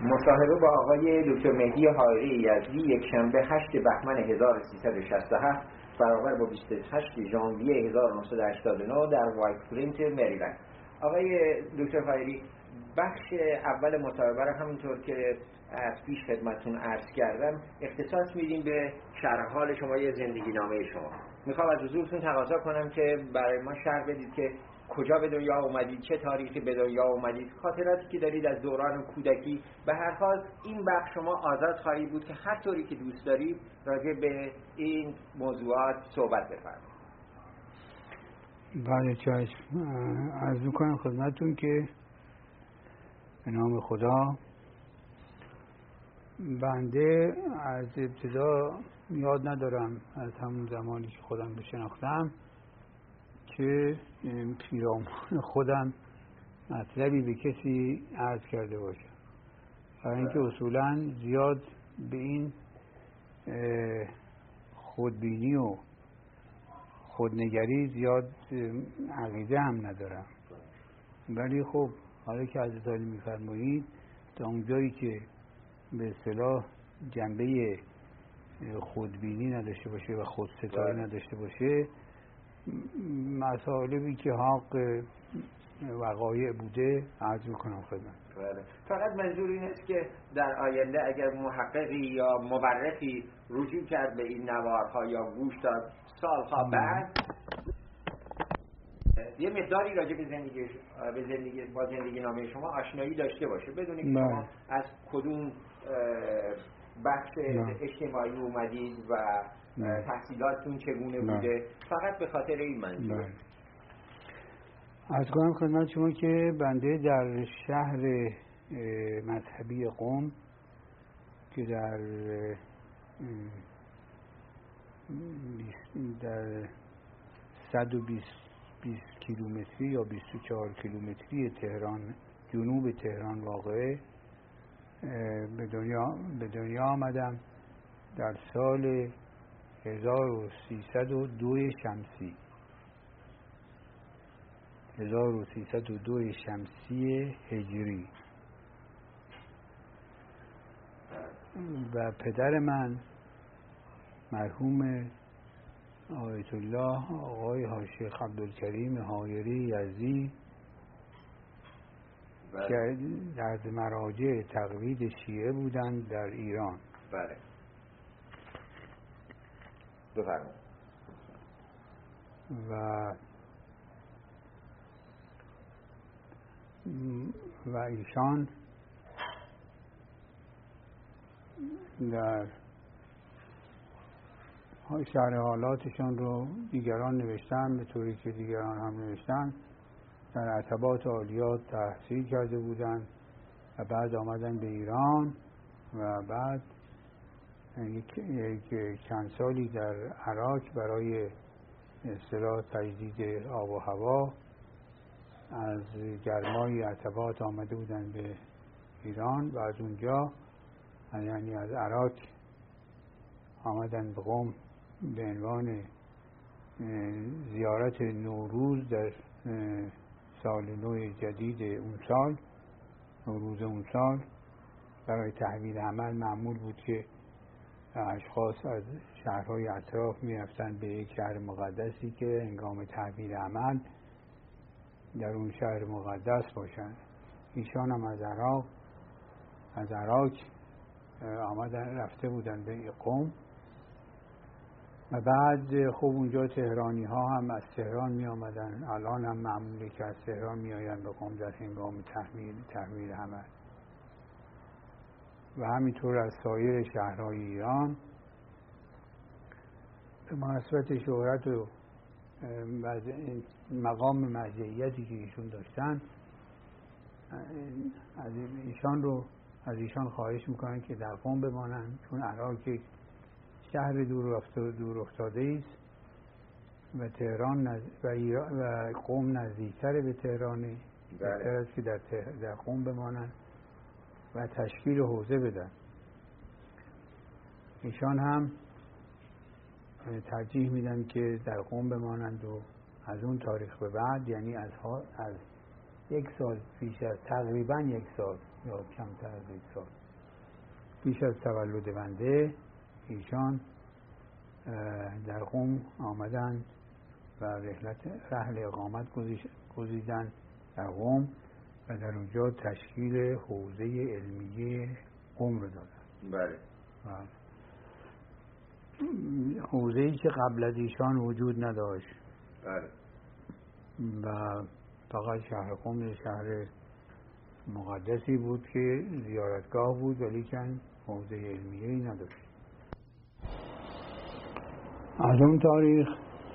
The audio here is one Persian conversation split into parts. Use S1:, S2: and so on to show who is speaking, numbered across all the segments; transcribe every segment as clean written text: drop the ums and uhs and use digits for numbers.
S1: مصاحبه با آقای دکتر مهدی حائری یزدی یکشنبه 8 بهمن 1367 برابر با 28 ژانویه 1989 در وایت پلینت مریلند. آقای دکتر حائری، بخش اول مصاحبه را همونطور که از پیش خدمتتون عرض کردم اختصاص میدیم به شرح حال شما یا زندگی نامه شما. میخوام از حضورتون تقاضا کنم که برای ما شرح بدید که کجا به دنیا اومدید، چه تاریخی به دنیا اومدید، خاطراتی که دارید از دوران کودکی. به هر حال این بخش شما آزاد خواهید بود که هر طوری که دوست دارید راجع به این موضوعات صحبت بفرمایید.
S2: بله چشم. عرض میکنم خدمتتون که به نام خدا، بنده از ابتدا یاد ندارم از همون زمانی که خودم بشناختم که پیرامون خودم مطلبی به کسی عرض کرده باشم، برای اینکه اصولا زیاد به این خودبینی و خودنگری زیاد عقیده هم ندارم. ولی خب حالا که حضرت میفرمایید تا اونجایی که به اصطلاح جنبه خودبینی نداشته باشه و خودستایی نداشته باشه، مطالبی که حق وقایع بوده عرض میکنم خدمت.
S1: بله. فقط منظور این است که در آینده اگر محققی یا مورخی رجوع کرد به این نوارها یا گوش داد سالها بعد یه مقداری راجع به زندگی نامه شما آشنایی داشته باشه، بدونی که شما از کدوم بخش اجتماعی اومدید و تحصیلاتتون چگونه بوده، فقط به خاطر این منظور.
S2: عرض کنم خدمت شما که بنده در شهر مذهبی قم که در 120 کیلومتری یا 24 کیلومتری تهران، جنوب تهران واقعه، به دنیا آمدم در سال 1302 شمسی 1302 شمسی هجری و پدر من مرحوم آیت الله آقای حاجی عبدالکریم حائری یزدی که در مراجع تقلید شیعه بودند در ایران.
S1: بله. بفرمایید.
S2: و ایشان در شرح حالاتشان رو دیگران نوشتن، به طوری که دیگران هم نوشتن. در عتبات عالیات تحصیل کرده بودند و بعد آمدن به ایران و بعد یک چند سالی در عراق برای اصطلاح تجدید آب و هوا از گرمای عتبات آمده بودند به ایران و از اونجا، یعنی از عراق، آمدن به قم به عنوان زیارت نوروز در سال نو جدید اون سال، نوروز اون سال. برای تحویل عمل معمول بود که اشخاص از شهرهای اطراف می رفتن به یک شهر مقدسی که هنگام تحویل عمل در اون شهر مقدس باشن. ایشان هم از عراق آمدن، رفته بودن به قم و بعد خب اونجا تهرانی ها هم از تهران می آمدن. الان هم معموله که از تهران می آین به قم در هنگام تحویل عمل و همینطور از سایر شهرهای ایران. به مناسبت شهرت و مقام مرجعیتی که ایشون داشتن، از ایشان خواهش میکنن که در قم بمانن، چون عراق یک شهر دور افتاده است و تهران و قم نزدیکتر به تهرانه. بهتر است که در قم بمانن و تشکیل حوزه بدن. ایشان هم ترجیح میدن که در قم بمانند و از اون تاریخ به بعد، یعنی از یک سال پیش، از تقریبا یک سال یا کمتر از 1 سال. پیش از تولد بنده ایشان در قم آمدند و رحل اقامت گزیدند در قم و در اونجا تشکیل حوزه علمیه قم رو دادند.
S1: بله.
S2: حوزه‌ای که قبل از ایشان وجود نداشت.
S1: بله.
S2: و فقط شهر قم شهر مقدسی بود که زیارتگاه بود ولیکن حوزه علمیه‌ای نداشت. از اون تاریخ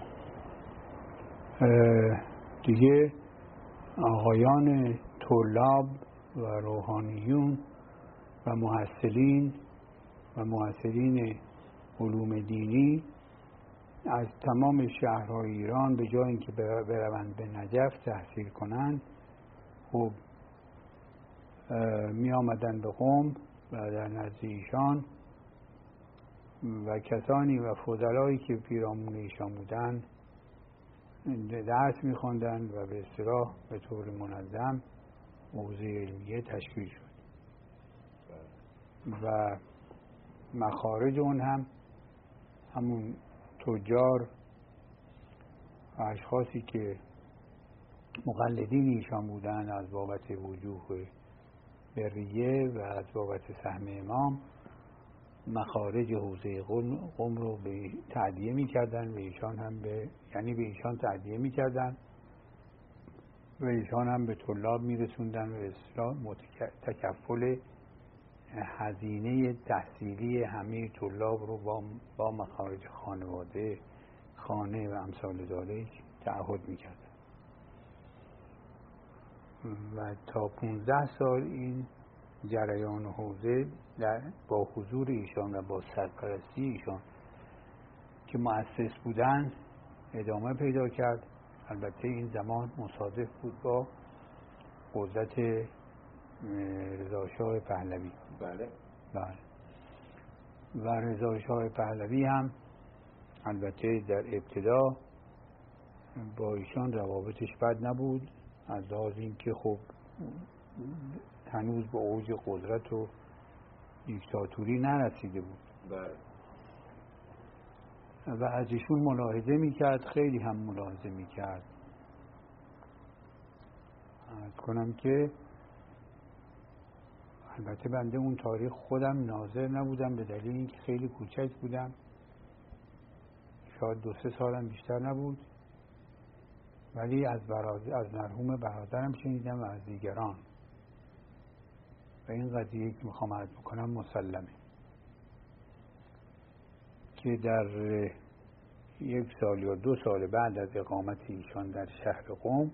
S2: دیگه آقایان طلاب و روحانیون و محصلین علوم دینی از تمام شهرهای ایران به جای اینکه بروند به نجف تحصیل کنند، خب می آمدند به قم و در نزد ایشان و کسانی و فضلایی که پیرامون ایشان بودند درس می خواندند و به اصطلاح به طور منظم حوزه علمیه تشکیل شد و مخارج اون همون تجار و اشخاصی که مقلدین ایشان بودند از بابت وجوه بریه و از بابت سهم امام مخارج حوزه قم رو به تأدیه می‌کردند و ایشان هم به ایشان تأدیه می‌کردند و ایشان هم به طلاب می‌رسوندند و اصطلاح تکفل هزینه تحصیلی همه طلاب رو با مخارج خانواده، خانه و امثال ذالک تعهد می‌کردند و تا 15 سال این جریان حوزه با حضور ایشان و با سرپرستی ایشان که مؤسس بودند ادامه پیدا کرد. البته این زمان مصادف بود با قدرت رضاشاه پهلوی.
S1: بله.
S2: و رضاشاه پهلوی هم البته در ابتدا با ایشان روابطش بد نبود، از لحاظ اینکه خب هنوز به اوج قدرت و دیکتاتوری نرسیده بود.
S1: بله.
S2: و از ایشون ملاحظه میکرد، خیلی هم ملاحظه میکرد. عرض کنم که البته بنده اون تاریخ خودم ناظر نبودم به دلیل اینکه خیلی کوچک بودم، شاید 2-3 سالم بیشتر نبود، ولی از مرحوم برادرم شنیدم و از دیگران و این قضیه که میخوام عرض بکنم مسلمه که در 1 سال یا 2 سال بعد از اقامت ایشان در شهر قم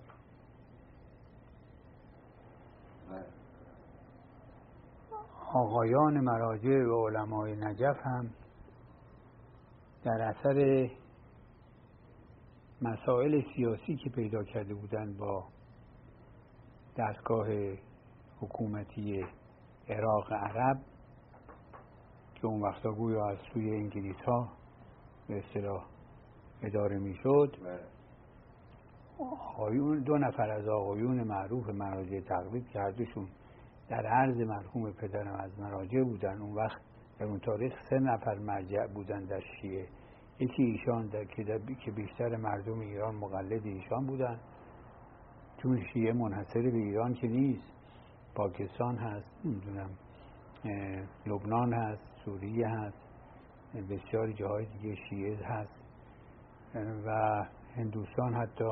S2: آقایان مراجع و علمای نجف هم در اثر مسائل سیاسی که پیدا کرده بودند با دستگاه حکومتی عراق عرب که اون وقتا گویا از سوی انگلیس ها به اصطلاح اداره می شد، 2 نفر از آقایون معروف مراجع تقلید که هر دوشون در عرض مرحوم پدرم از مراجع بودن. اون وقت در اون تاریخ 3 نفر مرجع بودن در شیعه، یکی ایشان که بیشتر مردم ایران مقلد ایشان بودن، چون شیعه منحصر به ایران که نیست، پاکستان هست، نمیدونم لبنان هست، سوریه هست، بسیاری جاهای دیگه شیعه هست و هندوستان حتی.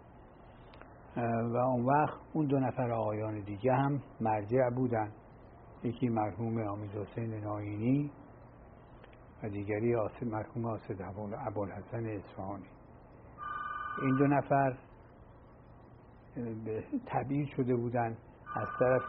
S2: و اون وقت اون 2 نفر آقایان دیگه هم مرجع بودن، یکی مرحوم آمیز حسین ناینی و دیگری مرحوم آصد ابوالحسن اصفهانی. این 2 نفر تبعید شده بودن از طرف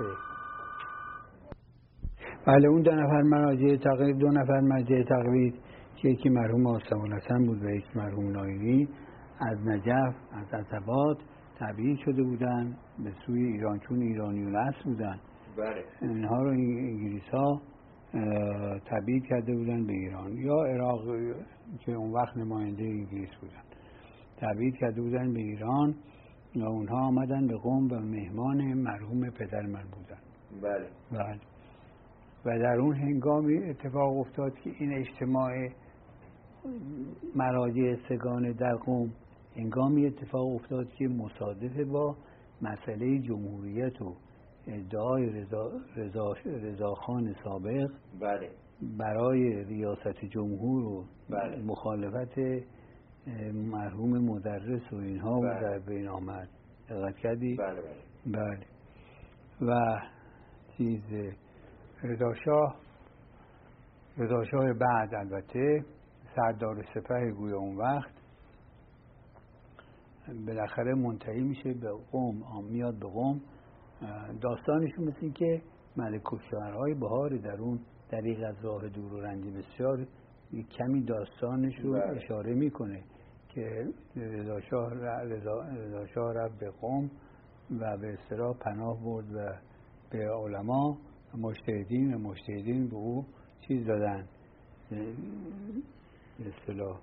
S2: اون 2 نفر مراجع تقلید، 2 نفر مرجع تقلید که یکی مرحوم آصد ابوالحسن بود و یکی مرحوم ناینی از نجف از عتبات تبعید شده بودن به سوی ایران، چون ایرانیون اصل بودن.
S1: بله.
S2: اینها رو انگلیس ها تبعید کرده بودن به ایران یا عراق که اون وقت نماینده انگلیس بودن، تبعید کرده بودن به ایران و اونها آمدن به قم و مهمان مرحوم پدر من بودن.
S1: بله.
S2: و در اون هنگامی اتفاق افتاد که این اجتماع مراجع سگان در قم هنگامی اتفاق افتاد که مصادف با مسئله جمهوریت و ادعای رضاخان سابق
S1: بله.
S2: برای ریاست جمهور و
S1: بله.
S2: مخالفت مرحوم مدرس و اینها
S1: بله.
S2: در بین آمد. دقت کردی؟
S1: بله بله.
S2: بله. و چیز رضا شاه بعد البته سردار سپه گویا اون وقت بالاخره منتهی میشه به قم، میاد به قم. داستانشون مثل این که ملک الشعرهای بهار در اون دریغ از راه دور و رنج بسیار کمی داستانش رو اشاره میکنه که رضا شاه رفت به قم و به اصطلاح پناه برد و به علما مجتهدین به او چیز دادن، به اصطلاح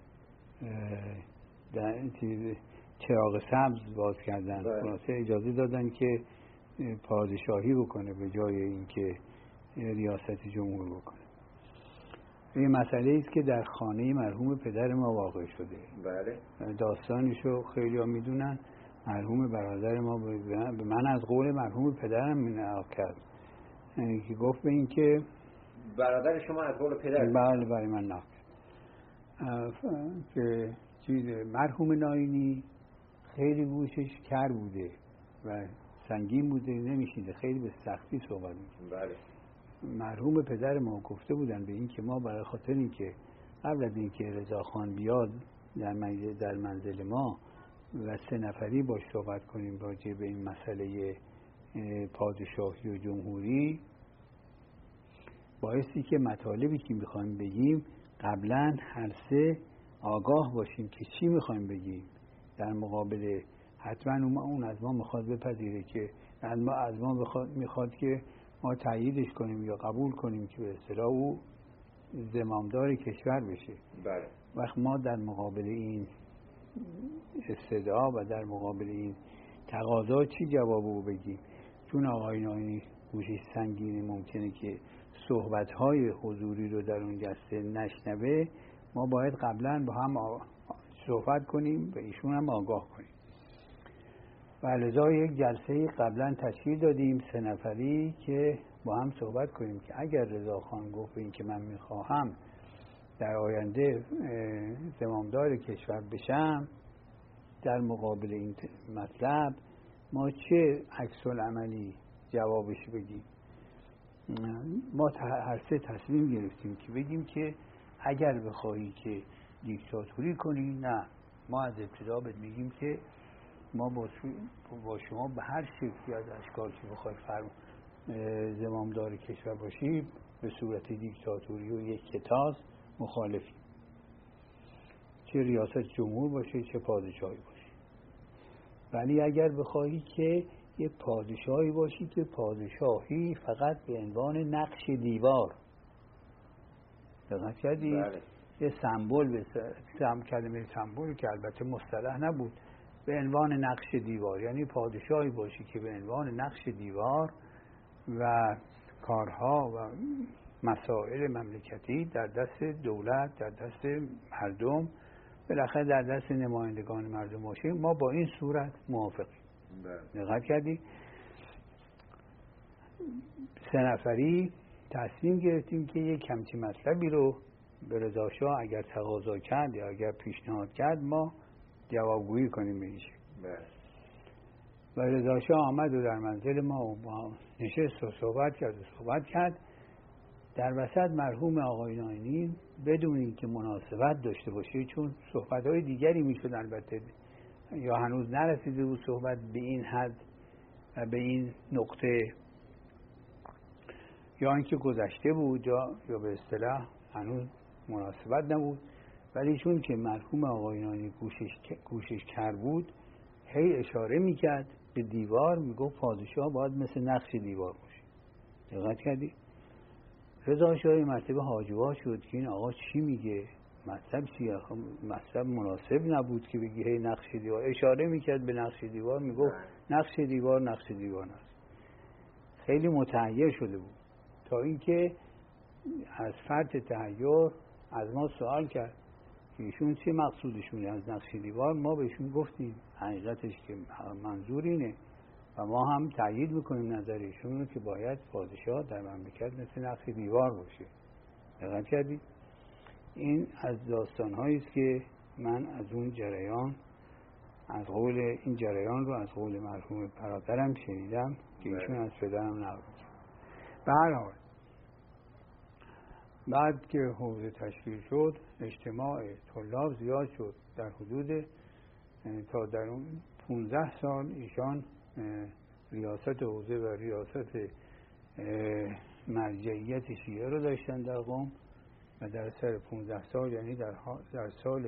S2: چراغ سبز باز کردن، خلاصه اجازه دادن که پادشاهی بکنه به جای اینکه ریاست جمهور بکنه. این مسئله است که در خانه مرحوم پدر ما واقع شده.
S1: بله.
S2: داستانشو خیلی ها میدونن. مرحوم برادر ما به من از قول مرحوم پدرم نقل کرد که گفت به این که
S1: برادر شما از قول پدر؟
S2: بله برای من نقل که چیز مرحوم ناینی خیلی گوشش کر بوده و سنگین بوده، نمیشیده، خیلی به سختی صحبت میکنه.
S1: بله.
S2: مرحوم پدر ما گفته بودن به این که ما برای خاطر این که قبل از این که رضاخان بیاد در منزل ما و 3 نفری باش صحبت کنیم راجع به این مسئله پادشاهی و جمهوری، بایستی که مطالبی که میخوایم بگیم قبلا هر 3 آگاه باشیم که چی میخوایم بگیم. در مقابل حتما اون از ما میخواد بپذیره که از ما میخواد که ما تاییدش کنیم یا قبول کنیم که به اصطلاح او زمامدار کشور بشه.
S1: بله.
S2: وقت ما در مقابل این استدعا و در مقابل این تقاضا چی جوابو بگیم؟ چون آقای ناینی گوشش سنگینه، ممکنه که صحبت‌های حضوری رو در اون جلسه نشنوه. ما باید قبلا با هم صحبت کنیم و ایشون هم آگاه کنیم. و لذا یک جلسه قبلا تشکیل دادیم 3 نفری که با هم صحبت کنیم که اگر رضاخان گفت این که من میخواهم در آینده زمامدار کشور بشم، در مقابل این مطلب ما چه عکس العملی جوابش بگیم. ما هر 3 تصمیم گرفتیم که بگیم که اگر بخواهی که دیکتاتوری کنی، نه، ما از ابتدا بهت میگیم که ما با شما به هر شکلی از اشکال که بخوای زمامدار کشور باشی به صورت دیکتاتوری و یک کتاز مخالفیم، چه ریاست جمهور باشه چه پادشاهی باشه. ولی اگر بخواهی که یک پادشاهی باشی که پادشاهی فقط به عنوان نقش دیوار، دقت کردی؟
S1: بله.
S2: یه سمبل، کلمه سمبل که البته مصطلح نبود، به عنوان نقش دیوار، یعنی پادشاهی باشی که به عنوان نقش دیوار و کارها و مسائل مملکتی در دست دولت، در دست مردم، بالاخره در دست نمایندگان مردم باشه. ما با این صورت موافقیم. دقت کردی؟ 3 نفری تصمیم گرفتیم که یک همچین مطلبی رو به رضا شاه اگر تقاضا کرد یا اگر پیشنهاد کرد ما جوابگویی کنیم به این شکل. و رضا شاه آمد و در منزل ما نشست و صحبت کرد. در وسط مرحوم آقای ناینی بدون اینکه مناسبت داشته باشه، چون صحبت‌های دیگری میشد البته یا هنوز نرسیده بود صحبت به این حد و به این نقطه، یا اینکه گذشته بود یا به اصطلاح هنوز مناسبت نبود، ولی چون که مرحوم آقای ناینی گوشش کر بود، هی اشاره میکرد به دیوار، میگفت پادشاه باید مثل نقش دیوار باشه. دقت کردی؟ رضا شاه مرتبه حاجبا شد که این آقا چی میگه، مطلب چیه؟ مطلب مناسب نبود که بگی هی نقش دیوار. اشاره میکرد به نقش دیوار، میگفت نقش دیوار نست. خیلی متحیر شده بود، تا اینکه از فرط تحیر از ما سوال کرد که ایشون چه مقصودشونه از نقش دیوار. ما بهشون گفتیم حقیقتش که منظور اینه و ما هم تأیید میکنیم نظر ایشون رو که باید پادشاه در مملکت مثل نقش دیوار باشه. دقت کردید؟ این از داستان‌هایی است که من از اون جریان، از قول این جریان رو از قول مرحوم برادرم شنیدم که ایشون از پدرم نقل کرد. به هر حال بعد که حوزه تشکیل شد، اجتماع طلاب زیاد شد در حدود تا در اون 15 سال ایشان ریاست حوزه و ریاست مرجعیت شیعه رو داشتن در قم و در سر 15 سال، یعنی در سال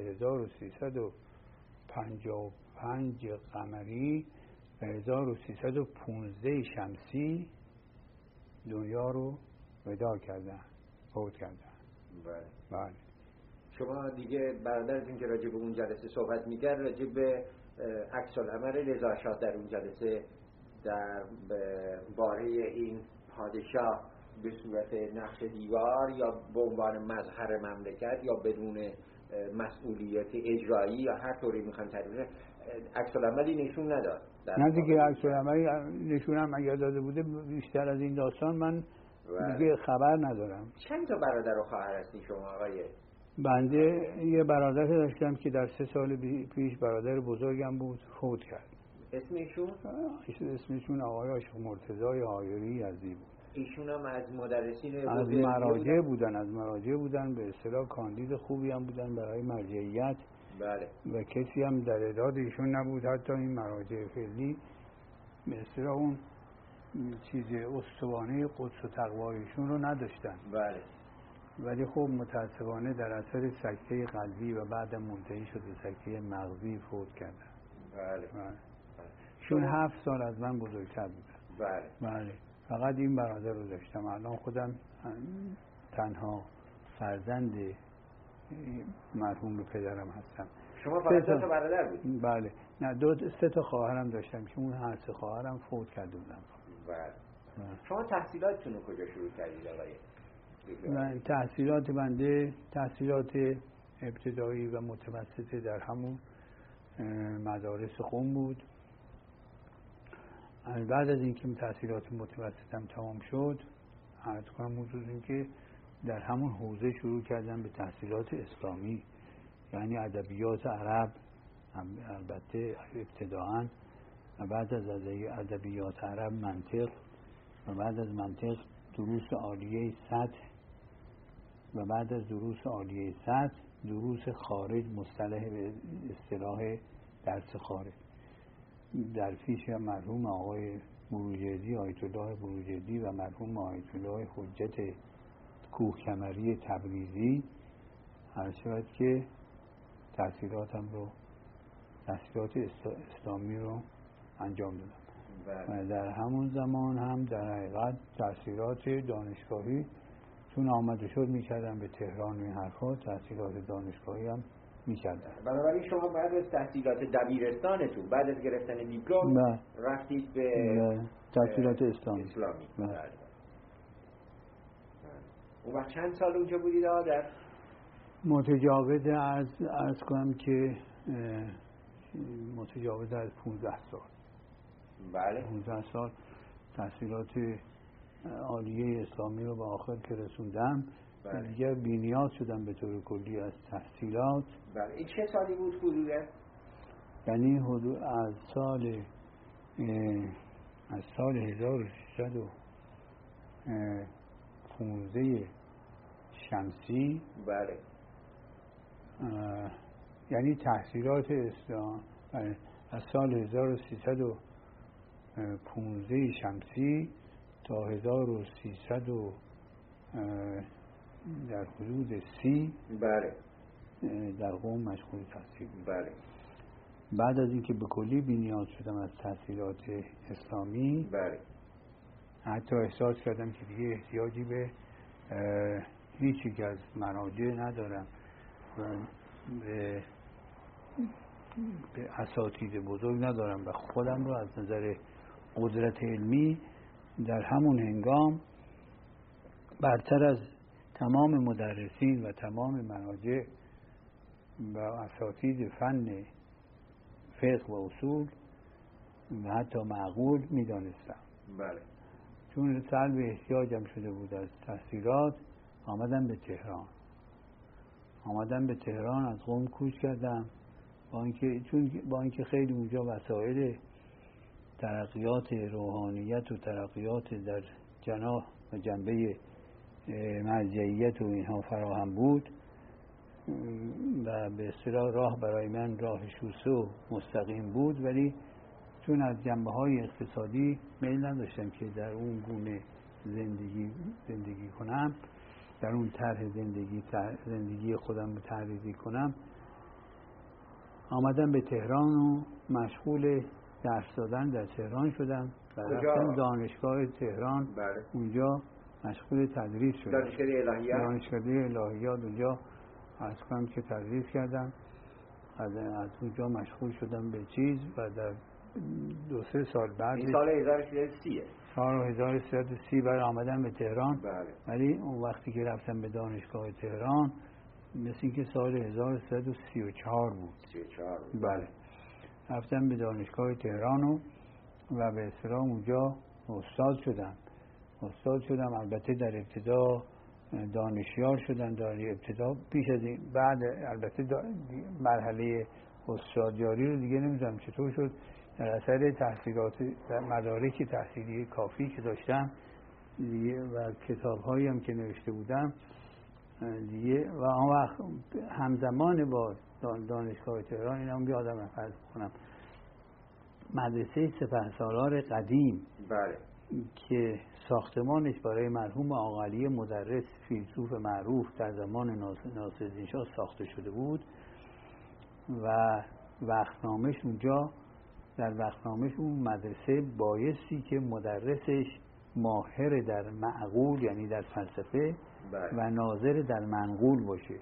S2: 1355 قمری و 1315 شمسی دنیا رو وداع کردن، فوت کردن. بله.
S1: شما دیگه برادرتون که راجع به اون جلسه صحبت می‌کرد، راجع به عکس العمل رضا شاه در اون جلسه در باره این پادشاه به صورت نقش دیوار یا به عنوان مظهر مملکت یا بدون مسئولیت اجرایی یا هر طوری میخوان تعریف، عکس العملی نشون نداد.
S2: نه دیگه عکس العملی نشون هم اگر داده بوده بیشتر از این داستان من دیگه خبر ندارم.
S1: چند تا برادر و خواهر هستی شما آقای؟
S2: بنده یه برادر داشتم که در 3 سال پیش برادر بزرگم بود، فوت کرد. اسمشون آقای عاشق مرتضی هایری یزدی بود.
S1: ایشون هم از مدرسین
S2: از مراجع بودن، به اصطلاح کاندید خوبی هم بودن برای مرجعیت.
S1: بله.
S2: و کسی هم در اعداد ایشون نبود، حتی این مراجع فعلی به اصطلاح اون چیز استوانه قدس و تقوا ایشون رو نداشتن.
S1: بله.
S2: ولی خب متاسفانه در اثر سکته قلبی و بعد منتهی شد به سکته مغزی فوت کردن.
S1: بله.
S2: چون 7 سال از من بزرگتر بودن. بله. فقط این برادر رو داشتم. الان خودم تنها فرزند مرحوم پدرم هستم.
S1: شما فقط 2 تا برادر بودید؟
S2: بله. نه 3 تا خواهرم داشتم که اون هر 3 خواهرم فوت کرده بودن.
S1: بله. شما تحصیلاتتون رو کجا شروع کردید آقای؟
S2: من تحصیلات بنده تحصیلات ابتدایی و متوسطه در همون مدارس قم بود. بعد از اینکه تحصیلات متوسطم تمام شد، عرض کنم حضور اینکه در همون حوزه شروع کردم به تحصیلات اسلامی، یعنی ادبیات عرب البته ابتداءً، و بعد از ادبیات عرب منطق، و بعد از منطق دروس عالیه سطح، و بعد از دروس عالیه سطح دروس خارج، مصطلح به اصطلاح درس خارج در پیش مرحوم آقای بروجردی، آیت الله بروجردی و مرحوم آیت الله حجت کوهکمری تبریزی. هر شود که تحصیلات اسلامی رو انجام دادم. و در همون زمان هم در حقیقت تحصیلات دانشگاهی چون آمده شد میکردم به تهران و این حرفا، تحصیلات دانشگاهی هم میکردم.
S1: بنابراین شما بعد از تحصیلات دبیرستانتون، بعد از گرفتن دیپلم رفتید به
S2: تحصیلات اسلامی.
S1: اون وقت چند سال اونجا بودید آقا؟
S2: متجاوز از کنم که متجاوز از 15 سال.
S1: بله.
S2: 15 سال تحصیلات عالیه اسلامی رو به آخر که رسوندم.
S1: بله.
S2: دیگه بی‌نیاز شدم به طور کلی از تحصیلات.
S1: بله. این چه سالی بود حدوده؟
S2: یعنی حدود از سال 1315 شمسی.
S1: بله.
S2: یعنی تحصیلات اسلام از سال 1315 شمسی تا 1300 در حدود 30.
S1: بله.
S2: در قم مشغول تحصیل.
S1: بله.
S2: بعد از اینکه به کلی بی‌نیاز شدم از تحصیلات اسلامی.
S1: بله. حتی
S2: احساس کردم که دیگه احتیاجی به هیچ یک از مراجع ندارم و به اساتید بزرگ ندارم و خودم رو از نظر قدرت علمی در همون هنگام برتر از تمام مدرسین و تمام مراجع و اساتید فن فقه و اصول و حتی معقول می‌دانستم.
S1: بله.
S2: چون سلب احتیاجم شده بود از تحصیلات، آمدم به تهران از قم کوچ کردم، با اینکه خیلی اونجا وسایل ترقیات روحانیت و ترقیات در جناح و جنبه مرجعیت و اینها فراهم بود و به اصطلاح راه برای من راه شوسه و مستقیم بود، ولی چون از جنبه‌های اقتصادی میل نداشتم که در اون گونه زندگی کنم، در اون طرح زندگی خودم رو طراحی کنم، آمدم به تهران و مشغول درس دادن در تهران شدم و رفتم دانشگاه تهران.
S1: بله.
S2: اونجا مشغول تدریس شدم. دانشکده الهیات اونجا از کنم که تدریس کردم. از اونجا مشغول شدم به چیز و در 2-3 سال بعد،
S1: این سال 1330
S2: سال 1330 بعد آمدم به تهران.
S1: بله.
S2: ولی اون وقتی که رفتم به دانشگاه تهران مثل اینکه سال 1334 بود.
S1: 34 بود.
S2: بله. رفتم به دانشگاه تهران و به اصطلاح اونجا استاد شدم. البته در ابتدا دانشیار شدم، در ابتدا پیش از این، بعد البته مرحله استادیاری رو دیگه نمیدونم چطور شد، در اثر تحصیلات مدارک تحصیلی کافی که داشتم و کتاب‌هایی هم که نوشته بودم دیگه، و آن وقت همزمان با دانشگاه تهران اینم یادم فرض کنم مدرسه سپهسالار قدیم،
S1: بله،
S2: که ساختمانش برای مرحوم آقاعلی مدرس فیلسوف معروف در زمان ناصرالدین شاه ساخته شده بود و وقتنامش اونجا، در وقتنامش اون مدرسه بایستی که مدرسش ماهر در معقول یعنی در فلسفه و ناظر در منقول باشه.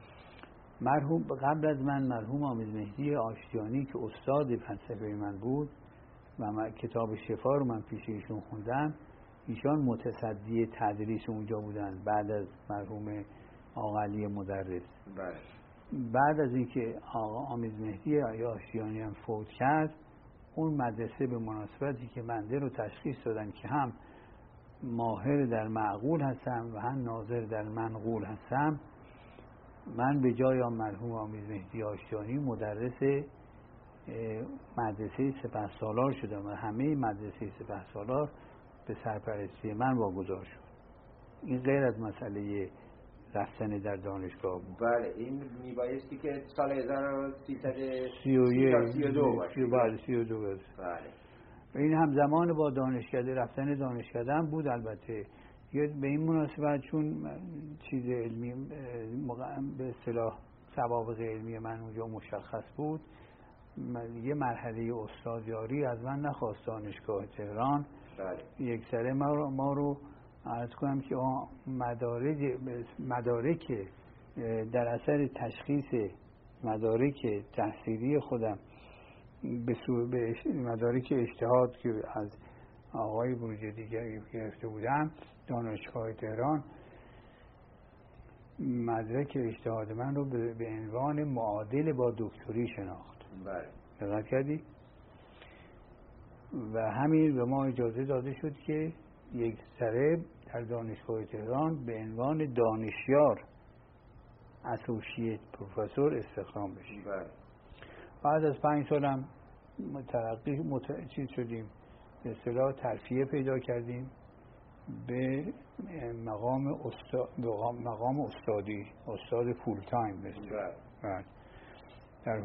S2: قبل از من مرحوم حامد مهدی آشتیانی که استاد فلسفه من بود و کتاب شفا رو من پیش ایشون خوندم، ایشان متصدی تدریس اونجا بودن بعد از مرحوم آقاعلی مدرس. بعد از اینکه آقا حامد مهدی آشتیانی هم فوت کرد، اون مدرسه به مناسبتی که بنده رو تشخیص دادن که هم ماهر در معقول هستم و هم ناظر در منقول هستم، من به جای مرحوم حامد مهدی آشتیانی مدرس مدرسه سپهسالار شدم و همه مدرسه سپهسالار به سرپرستی من واگذار شد. این غیر از مسئله رفتن در دانشگاه بود.
S1: بله، این میبایستی که سال 1332 باشه.
S2: بله، 32 باشه.
S1: بله.
S2: این همزمان با رفتن دانشکده بود. البته به این مناسبت چون چیز علمی به اصطلاح سوابق علمی من اونجا مشخص بود، یه مرحله استادیاری از من نخواست دانشگاه تهران.
S1: بله.
S2: یک سره ما رو عرض کنم که مدارک در اثر تشخیص مدارک تحصیلی خودم به مدارک اجتهاد که از آقای بروجردی گرفته بودم، دانشگاه تهران مدرک اجتهاد من رو به عنوان معادل با دکتری شناخت.
S1: بله.
S2: دقت کردی؟ و همین به ما اجازه داده شد که یک سره در دانشگاه تهران به عنوان دانشیار اسوسییت پروفسور استخدام بشیم.
S1: بله.
S2: بعد از 5 سالم چیز شدیم، به اصطلاح ترفیع پیدا کردیم به مقام استادی، استاد فول تایم مثل. در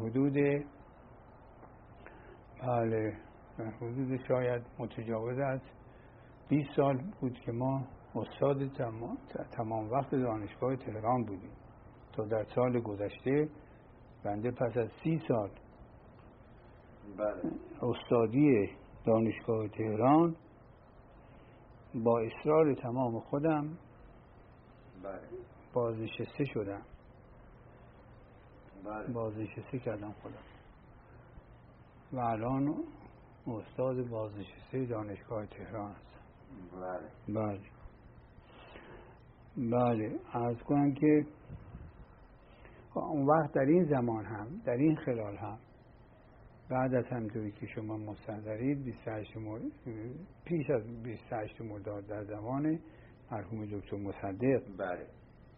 S2: حدود شاید متجاوز از 20 سال بود که ما استاد تمام وقت دانشگاه تهران بودیم تا در سال گذشته بنده پس از 30 سال استادی دانشگاه تهران با اصرار تمام خودم بازنشسته شدم. بازنشسته کردم خودم و الان استاد بازنشسته دانشگاه تهران هستم. بله بله. عرض کنم که اون وقت در این زمان هم، در این خلال هم، بعد از همطوری که شما مستحضرید 28 پیش از 28 مرداد در زمان مرحوم دکتر مصدق،
S1: بله،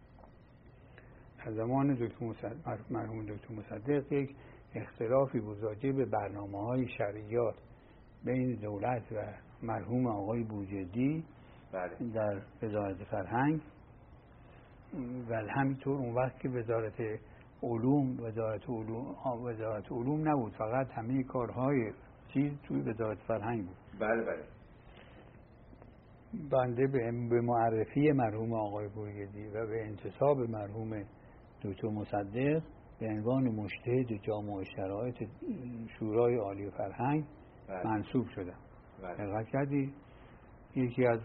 S2: در زمان مرحوم دکتر مصدق یک اختلافی بود راجع به برنامه‌های شرعیات بین دولت و مرحوم آقای بوجدی
S1: بله،
S2: در وزارت فرهنگ و همینطور اون وقت که وزارت علوم نبود، فقط همه کارهای چیز توی وزارت فرهنگ بود.
S1: بله بله.
S2: بنده به معرفی مرحوم آقای بوجدی و به انتصاب مرحوم دکتر مصدق به عنوان مجتهد جامع شرایط شورای عالی فرهنگ منصوب شدم. دقت کردی؟ یکی از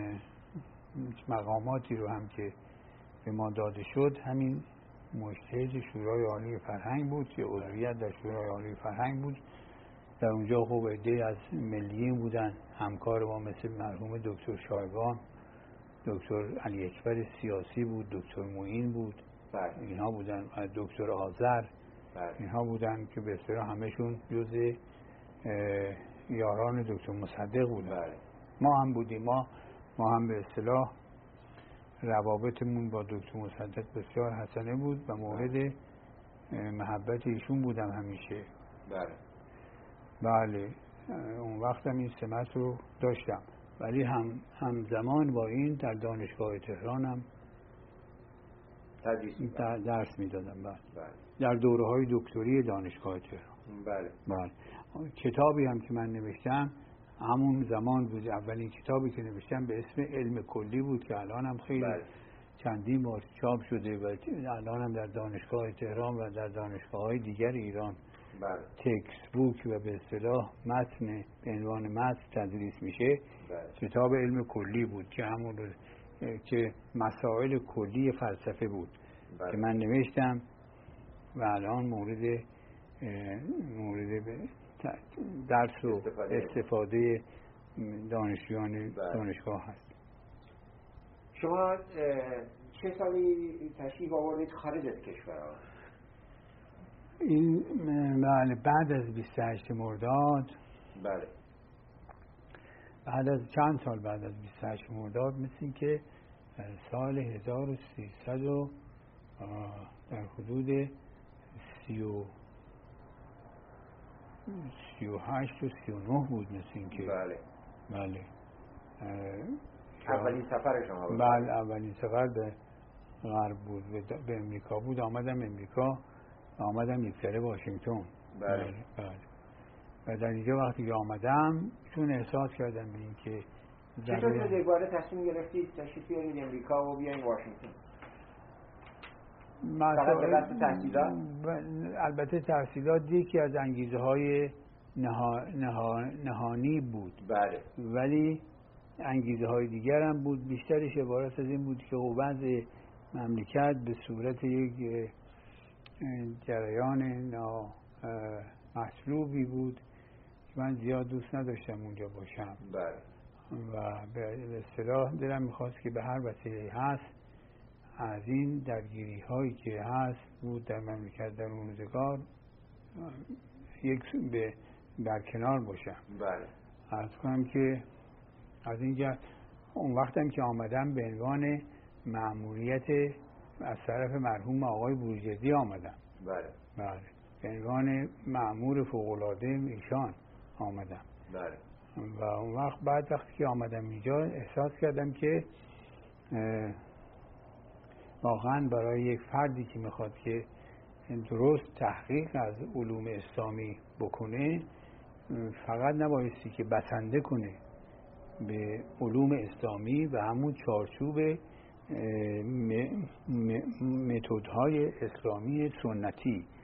S2: مقاماتی رو هم که به ما داده شد همین مجتهد شورای عالی فرهنگ بود که عضویت در شورای عالی فرهنگ بود. در اونجا خوب عده‌ای از ملیین بودن، همکار ما مثل مرحوم دکتر شایگان، دکتر علی اکبر سیاسی بود، دکتر معین بود، اینها بودن، دکتر آذر، اینها بودن که به اصطلاح همشون جزء یاران دکتر مصدق بودن. ما هم بودیم، ما هم به اصطلاح روابطمون با دکتر مصدق بسیار حسنه بود و مورد محبت ایشون بودم همیشه. بله. اون وقت هم این سمت رو داشتم، ولی همزمان با این در دانشگاه تهران هم درس میدادم. بله. در دوره های دکتری دانشگاه تهران. بله. کتابی هم که من نوشتم همون زمان بود، اولین کتابی که نوشتم به اسم علم کلی بود که الان هم خیلی چندین بار چاپ شده و الان هم در دانشگاه تهران و در دانشگاه‌های دیگر ایران تکست بوک و به اصطلاح متن به عنوان متن تدریس میشه. کتاب علم کلی بود که همون که مسائل کلی فلسفه بود که من نوشتم و الان مورد درس و استفاده دانشجویان دانشگاه هست.
S1: شما چه سالی تشریف آوردید خارج از کشور؟
S2: این بله بعد از 28 مرداد.
S1: بله.
S2: بعد از چند سال بعد از 28 مرداد، مثل این که سال 1300 در حدود 38 و 39 بود مثل این که. بله.
S1: اولین سفر شما بود؟
S2: بله، اولین سفر به غرب بود، به امریکا بود. آمدم امریکا، آمدم یک سره واشنگتن.
S1: بله.
S2: و در اینجا وقتی که آمدم چون احساس کردم به این که
S1: چطور شده دوباره تصمیم گرفتید تشریف بیارید امریکا و بیاین واشنگتن؟ فقط به قصد تحصیلات؟
S2: البته تحصیلات یکی از انگیزه های نهانی بود.
S1: بله.
S2: ولی انگیزه های دیگر هم بود، بیشترش عبارت از این بود که وضع مملکت به صورت یک جریان مطلوبی بود که من زیاد دوست نداشتم اونجا باشم.
S1: بله.
S2: و به اصطلاح دلم میخواست که به هر وسیله هست از این درگیری هایی که هست بود در مملکت در اون روزگار یک در کنار باشم.
S1: بله.
S2: عرض کنم که از اینجا اون وقتم که آمدم به عنوان مأموریت از طرف مرحوم آقای بوجدی آمدم.
S1: بله.
S2: به عنوان مأمور فوق‌العاده ایشان آمدم.
S1: بله.
S2: و اون وقت وقتی که آمدم اینجا احساس کردم که واقعا برای یک فردی که میخواد که درست تحقیق از علوم اسلامی بکنه فقط نبایستی که بسنده کنه به علوم اسلامی و همون چارچوب متدهای اسلامی سنتی